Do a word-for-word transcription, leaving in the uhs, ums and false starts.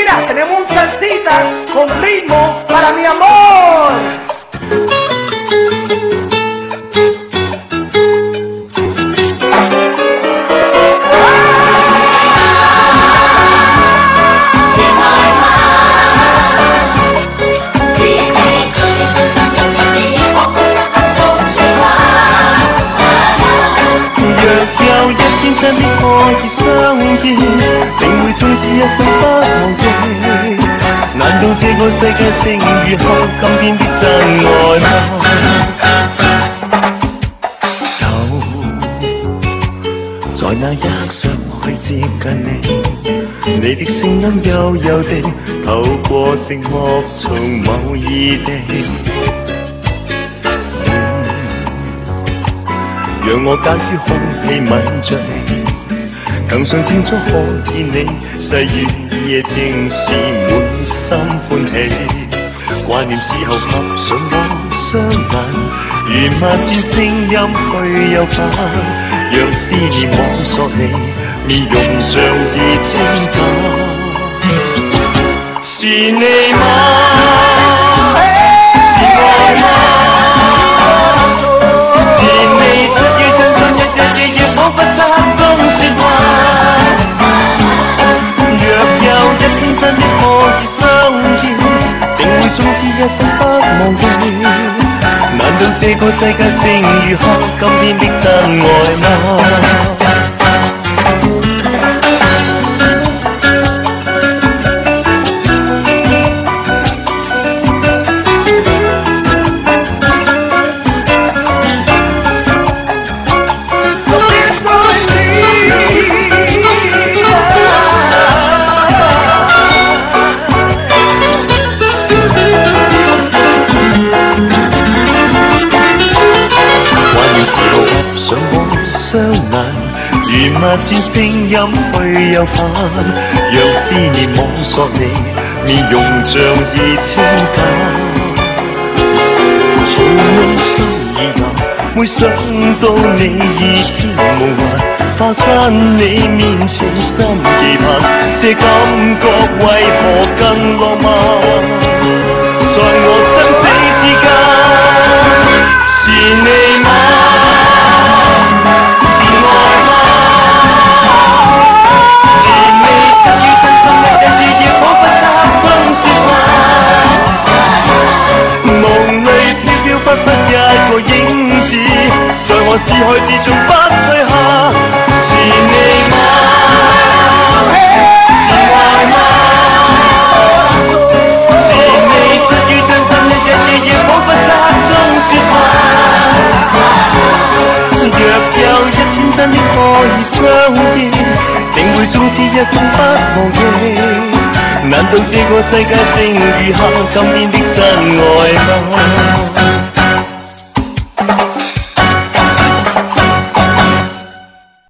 Mira, tenemos un salsita con ritmo para mi amor. 真的可以相見，定會終是一生不忘記。難道這個世界剩餘下今天的真愛嗎？就在那一刻想去接近你，你的聲音悠悠地透過寂寞從某異地。讓我間於空氣吻着你，更想清楚可見你細雨夜靜時滿心歡喜，懷念時候合上我雙眼，如萬千聲音去又返，讓思念摸索你面容像熱情感，是你嗎？是愛嗎？彷彿漆黑中說話，若有一天真的可以相見，定會終至一生不忘記。難道這個世界剩餘下今天的真愛嗎？雙眼如萬千聲音去又返，讓思念摸索你面容像熱情感，從內心已有，沒想到你已天無限，化身你面前心期盼，這感覺為何更浪漫？在我生死之間，是你嗎？忽忽一個影子，在我思海之中不退下，是你嗎？是愛嗎？是你出於真心，日日夜夜彷彿漆黑中說話。若有一天真的可以相見，定會終至一生不忘記。難道這個世界剩餘下今天的真愛嗎？